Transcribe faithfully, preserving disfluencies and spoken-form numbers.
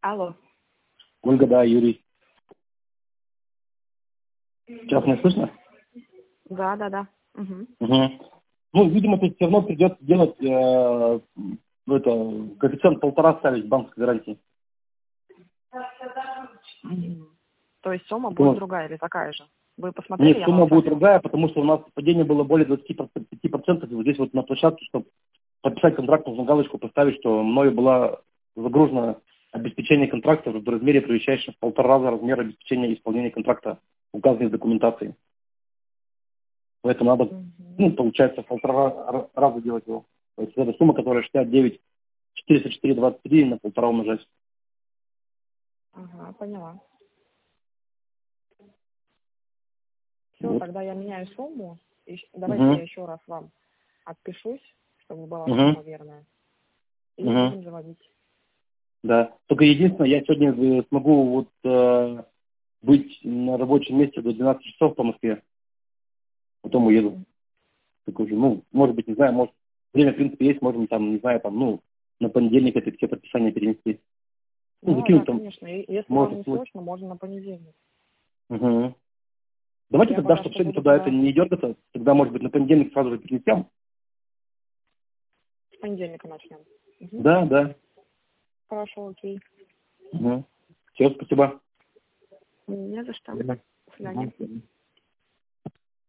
Алло. Ольга, да, Юрий. Сейчас меня слышно? Да, да, да. Угу. Угу. Ну, видимо, тут все равно придется делать э, это, коэффициент полтора ставить банковской гарантии. Угу. То есть сумма Потому... будет другая или такая же? Вы посмотрели? Нет, Я сумма вам будет отправила. другая, потому что у нас падение было более двадцати пяти процентов. И вот здесь вот на площадке, чтобы подписать контракт, нужно галочку поставить, что мною была загружена обеспечение контракта в размере, превышающем в полтора раза размер обеспечения исполнения контракта, указанной в документации. Поэтому надо, Угу. ну, получается, в полтора раза делать его. То есть эта сумма, которая шестьдесят девять четыреста четыре двадцать три, на полтора умножать. Ага, поняла. Все, Вот. тогда я меняю сумму. И щ- давайте Угу. я еще раз вам отпишусь, чтобы была Угу. сумма верная. И Угу. будем заводить. Да. Только единственное, я сегодня э, смогу вот э, быть на рабочем месте до двенадцати часов по Москве. Потом уеду. Мгм. Так уже, ну, может быть, не знаю, может, время, в принципе, есть, можем там, не знаю, там, ну, на понедельник это все подписания перенести. Ну, Да, да, закинуть там, конечно. И если вам может, не будет. срочно, можно на понедельник. Угу. Давайте Я тогда, пока чтобы что сегодня буду туда это тогда не дергаться, тогда, может быть, на понедельник сразу же перенесем. с понедельника начнем. Мгм. Да, да. Хорошо, окей. Угу. Все, спасибо. Не за что. Да. До свидания. Мгм.